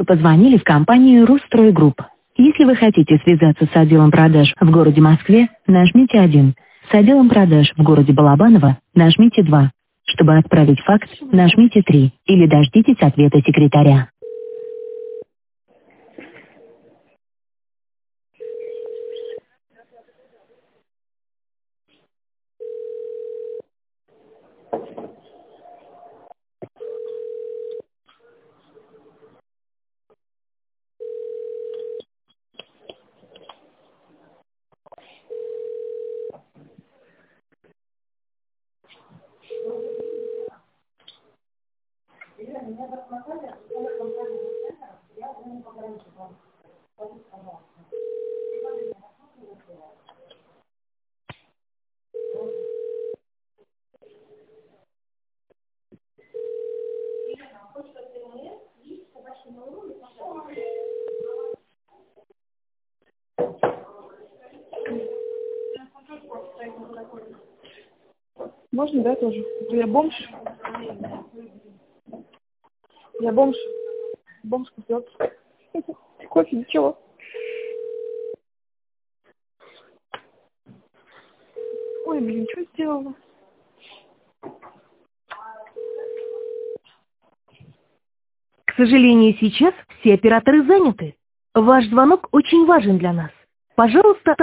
позвонили в компанию «Русстрой Групп». Если вы хотите связаться с отделом продаж в городе Москве, нажмите 1. С отделом продаж в городе Балабаново нажмите 2. Чтобы отправить факс, нажмите 3. Или дождитесь ответа секретаря. Можно, да, тоже? Я бомж. Я бомж. Бомж купил. Кофе, ничего. Ой, блин, что сделала? К сожалению, сейчас все операторы заняты. Ваш звонок очень важен для нас. Пожалуйста,